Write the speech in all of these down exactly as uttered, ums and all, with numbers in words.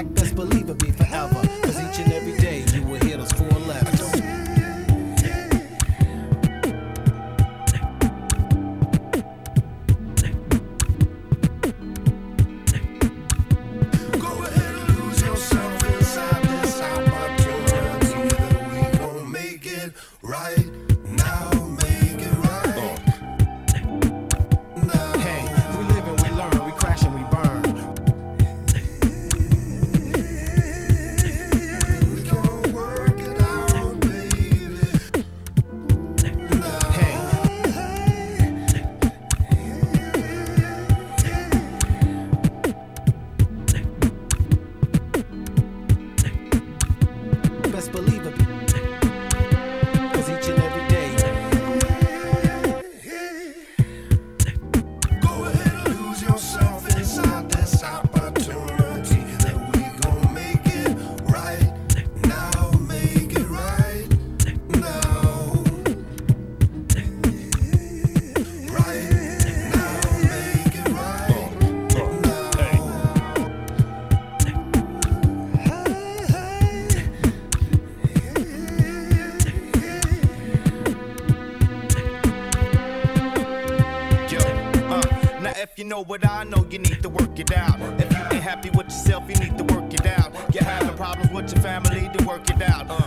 back, best believe it'll be forever. Cause each and every day you will hear those four letters. If you know what I know, you need to work it out. If you ain't happy with yourself, you need to work it out. You're having problems with your family, then work it out. Uh.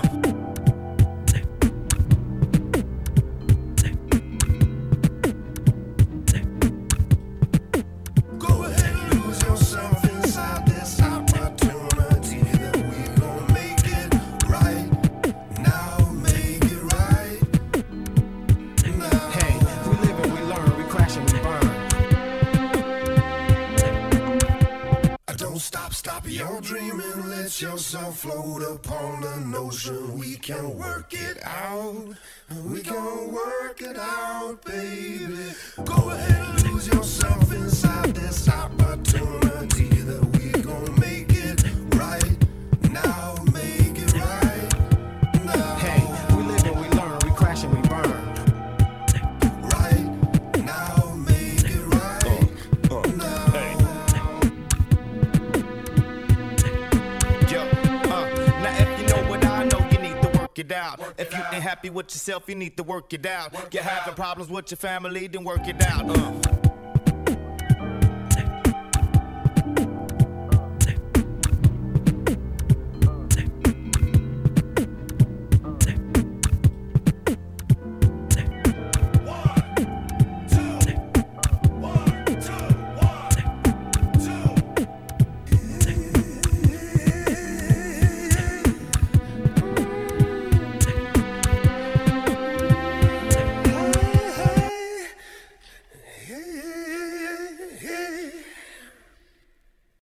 Stop, stop your dreaming, let yourself float upon the ocean. We can work it out, we can work it out, baby. Go ahead and lose yourself inside this opportunity that we gon' make it right now, make it right now. Hey, we live and we learn, we crash and we burn. Right now, make it right uh, uh, now. Hey. It out. If you ain't happy with yourself, you need to work it out. You're having problems with your family, then work it out. Uh.